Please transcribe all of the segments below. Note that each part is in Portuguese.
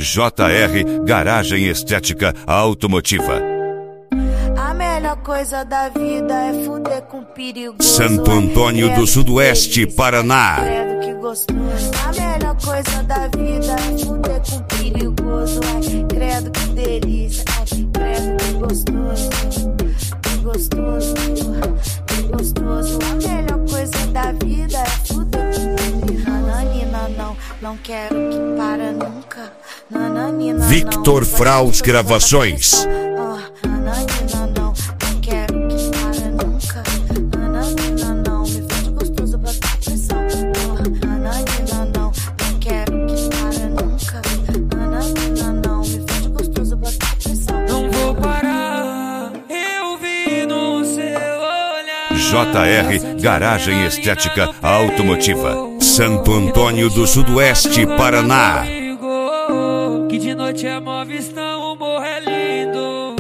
JR Garagem Estética Automotiva. A melhor coisa da vida é fuder com perigoso. Santo Antônio do Sudoeste, Paraná. Credo que gostoso. A melhor coisa da vida é fuder com perigoso. Ai, credo que delícia. Ai, credo que gostoso. Que gostoso. Que gostoso. A melhor coisa da vida é fuder com perigoso. Nananina, não quero que para nunca. Nananina, Victor Fraus Gravações. Nananina, não quero que para nunca. Nananina, não me faz gostoso, bota pressão. Nananina, não quero que para nunca. Nananina, não me faz gostoso, bota pressão. Não vou parar, eu vi no seu olhar. JR Garagem Estética Automotiva. Santo Antônio do Sudoeste, Paraná. Que de noite é mó vistão, o morro é lindo.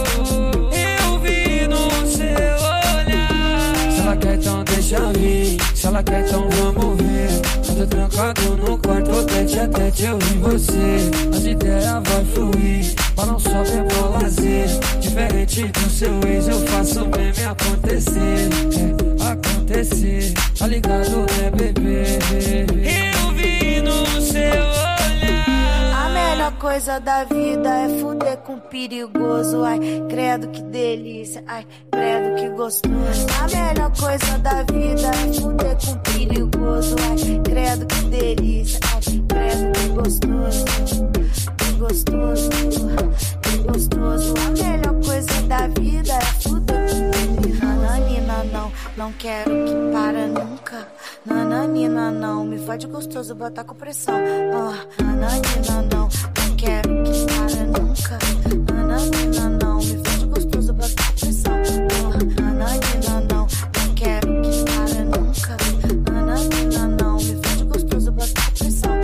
Eu vi no seu olhar. Se ela quer então deixa vir, se ela quer então vamos ver. Eu tô trancado no quarto, tete a tete, eu e você. As ideias vai fluir, balão sobe é bom lazer. Diferente do seu ex, eu faço meme acontecer. Acontecer, tá ligado né bebê? Eu vi no seu olhar. A melhor coisa da vida é fuder com perigoso. Ai, credo que delícia. Ai, credo que gostoso. A melhor coisa da vida é fuder com perigoso. Ai, credo que delícia. Ai, credo que gostoso. Que gostoso. Que gostoso. A melhor coisa da vida é fuder com perigoso. Nananina, não quero que para nunca. Nananina, não me fode gostoso, botar com pressão. Nananina, não quero que para nunca. Nananina, não me fode gostoso, botar com pressão. Nananina, não quero que para nunca. Nananina, não me fode gostoso, botar com pressão.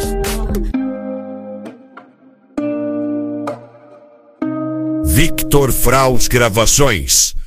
Victor Fraus Gravações.